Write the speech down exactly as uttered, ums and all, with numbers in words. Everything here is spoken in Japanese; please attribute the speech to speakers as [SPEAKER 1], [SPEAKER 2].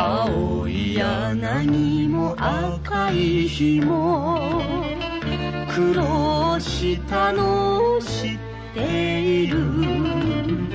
[SPEAKER 1] 青い柳も赤い日も苦労したのを知っている。